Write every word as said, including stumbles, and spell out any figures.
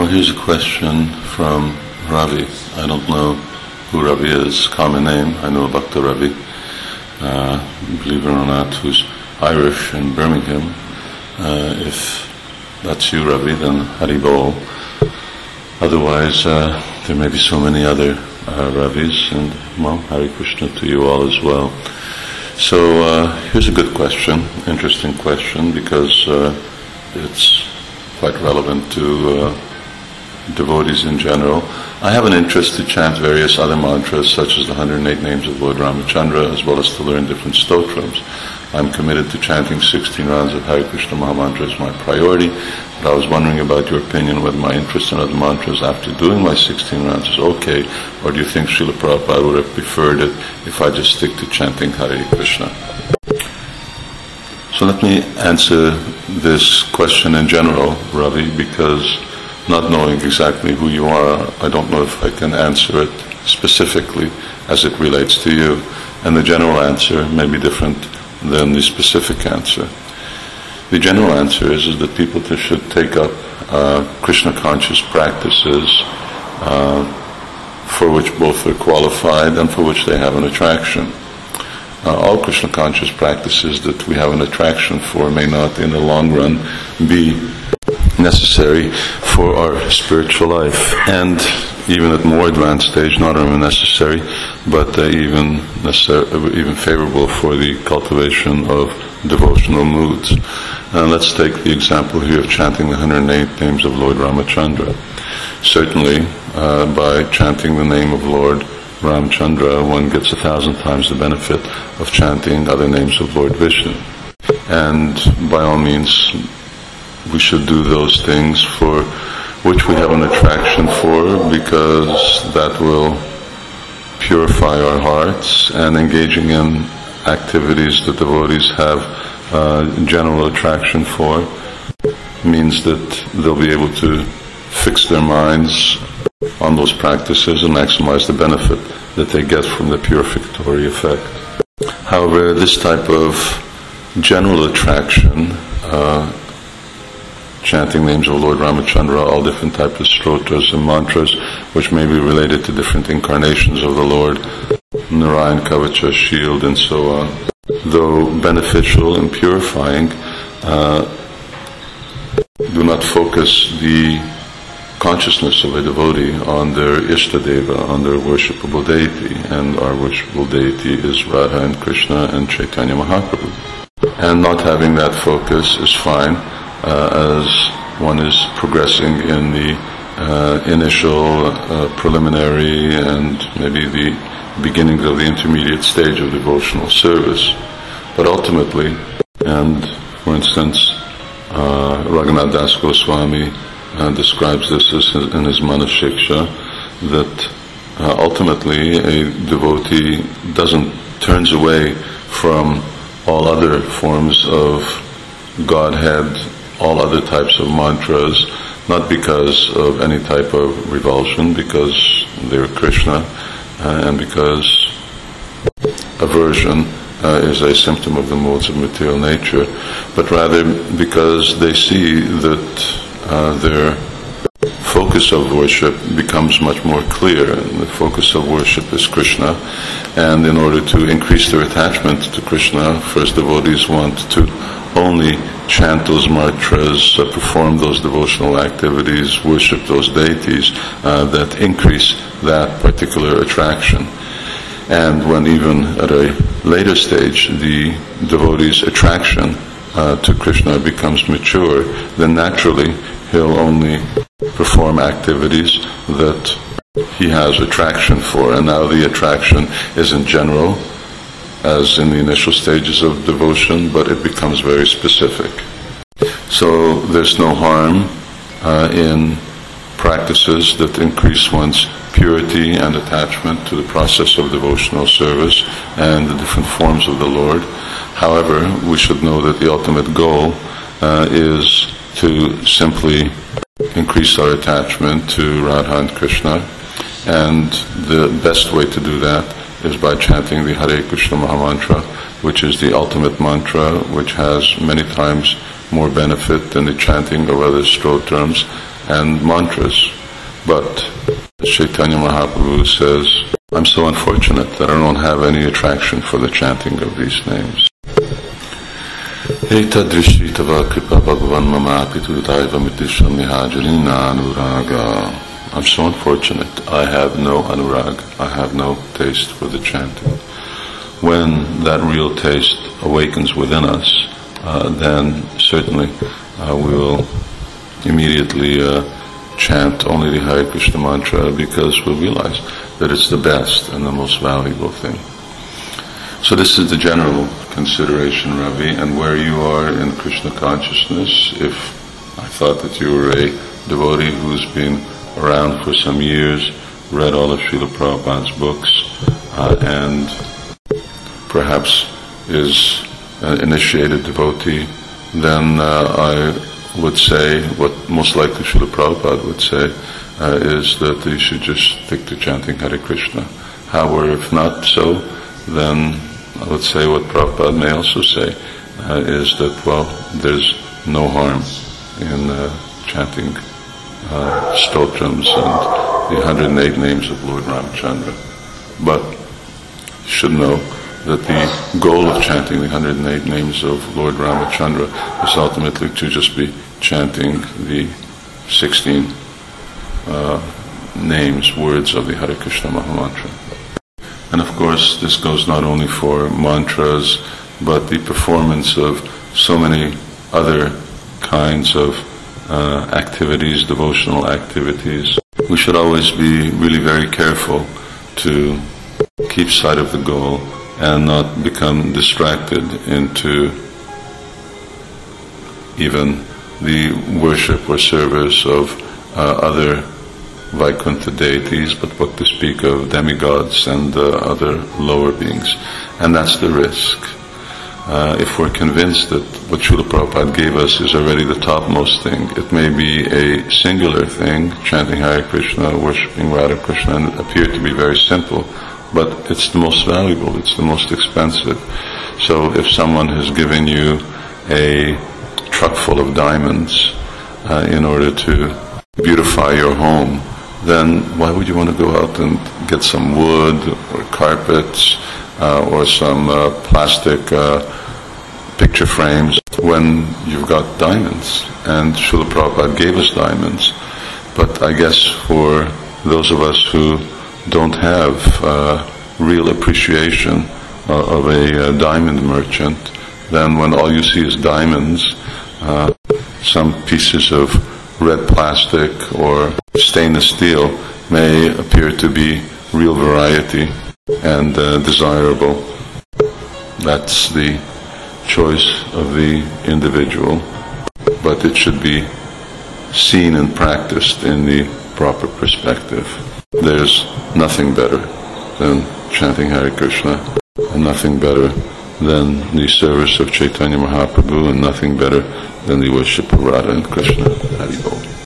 Well, here's a question from Ravi. I don't know who Ravi is, common name. I know Bhakta Ravi, uh, believe it or not, who's Irish in Birmingham. Uh, if that's you, Ravi, then Hari Bol. Otherwise, uh, there may be so many other uh, Ravis, and, well, Hare Krishna to you all as well. So, uh, here's a good question, interesting question, because uh, it's quite relevant to uh, devotees in general. I have an interest to chant various other mantras, such as the one hundred eight names of Lord Ramachandra, as well as to learn different stotrams. I'm committed to chanting sixteen rounds of Hare Krishna Mahamantra as my priority, but I was wondering about your opinion whether my interest in other mantras after doing my sixteen rounds is okay, or do you think Srila Prabhupada would have preferred it if I just stick to chanting Hare Krishna? So let me answer this question in general, Ravi, because not knowing exactly who you are, I don't know if I can answer it specifically as it relates to you. And the general answer may be different than the specific answer. The general answer is, is that people should take up uh, Krishna conscious practices uh, for which both are qualified and for which they have an attraction. Uh, all Krishna conscious practices that we have an attraction for may not in the long run be necessary for our spiritual life, and even at more advanced stage, not only necessary, but uh, even necessary, even favorable for the cultivation of devotional moods. Uh, let's take the example here of chanting the one hundred eight names of Lord Ramachandra. Certainly, uh, by chanting the name of Lord Ramachandra, one gets a thousand times the benefit of chanting other names of Lord Vishnu. And by all means, we should do those things for which we have an attraction for, because that will purify our hearts, and engaging in activities that devotees have uh, general attraction for means that they'll be able to fix their minds on those practices and maximize the benefit that they get from the purificatory effect. However, this type of general attraction, uh, chanting names of Lord Ramachandra, all different types of stotras and mantras, which may be related to different incarnations of the Lord, Narayan, Kavacha, Shield, and so on, though beneficial and purifying, uh, do not focus the consciousness of a devotee on their Ishtadeva, on their worshipable deity, and our worshipable deity is Radha and Krishna and Chaitanya Mahaprabhu. And not having that focus is fine, uh, as one is progressing in the uh, initial, uh, preliminary, and maybe the beginnings of the intermediate stage of devotional service. But ultimately, and for instance, uh, Raghunath Das Goswami Uh, describes this as in his Manashiksha, that uh, ultimately a devotee doesn't turns away from all other forms of Godhead, all other types of mantras, not because of any type of revulsion, because they're Krishna, uh, and because aversion uh, is a symptom of the modes of material nature, but rather because they see that Uh, their focus of worship becomes much more clear. The focus of worship is Krishna, and in order to increase their attachment to Krishna, first devotees want to only chant those mantras, uh, perform those devotional activities, worship those deities uh, that increase that particular attraction. And when even at a later stage the devotee's attraction uh, to Krishna becomes mature, then naturally he'll only perform activities that he has attraction for. And now the attraction isn't general, as in the initial stages of devotion, but it becomes very specific. So there's no harm uh, in practices that increase one's purity and attachment to the process of devotional service and the different forms of the Lord. However, we should know that the ultimate goal uh, is to simply increase our attachment to Radha and Krishna, and the best way to do that is by chanting the Hare Krishna Mahamantra, which is the ultimate mantra, which has many times more benefit than the chanting of other stotrams, and mantras. But Chaitanya Mahaprabhu says, I'm so unfortunate that I don't have any attraction for the chanting of these names. Etadrishi tava kripa bhagavan mamapi tudaiva mitisham nihajalina anuraga. I'm so unfortunate. I have no anurag. I have no taste for the chanting. When that real taste awakens within us, uh, then certainly uh, we will immediately uh, chant only the Hare Krishna mantra, because we'll realize that it's the best and the most valuable thing. So this is the general consideration, Ravi, and where you are in Krishna consciousness. If I thought that you were a devotee who's been around for some years, read all of Srila Prabhupada's books, uh, and perhaps is an initiated devotee, then uh, I would say, what most likely Srila Prabhupada would say, uh, is that you should just stick to chanting Hare Krishna. However, if not so, then I would say what Prabhupada may also say, uh, is that, well, there's no harm in uh, chanting uh, stotrams and the one hundred eight names of Lord Ramachandra. But you should know that the goal of chanting the one hundred eight names of Lord Ramachandra is ultimately to just be chanting the sixteen uh, names, words of the Hare Krishna Mahamantra. And of course, this goes not only for mantras, but the performance of so many other kinds of uh, activities, devotional activities. We should always be really very careful to keep sight of the goal and not become distracted into even the worship or service of uh, other Vaikuntha deities, but what to speak of demigods and uh, other lower beings. And that's the risk. Uh, if we're convinced that what Srila Prabhupada gave us is already the topmost thing, it may be a singular thing, chanting Hare Krishna, worshipping Radha Krishna, and it appear to be very simple, but it's the most valuable, it's the most expensive. So if someone has given you a truck full of diamonds uh, in order to beautify your home, then why would you want to go out and get some wood or carpets uh, or some uh, plastic uh, picture frames when you've got diamonds? And Srila Prabhupada gave us diamonds. But I guess for those of us who don't have uh, real appreciation uh, of a uh, diamond merchant, then when all you see is diamonds, uh, some pieces of red plastic or stainless steel may appear to be real variety and uh, desirable. That's the choice of the individual, but it should be seen and practiced in the proper perspective. There's nothing better than chanting Hare Krishna, and nothing better than the service of Chaitanya Mahaprabhu, and nothing better than the worship of Radha and Krishna. Hari Bol.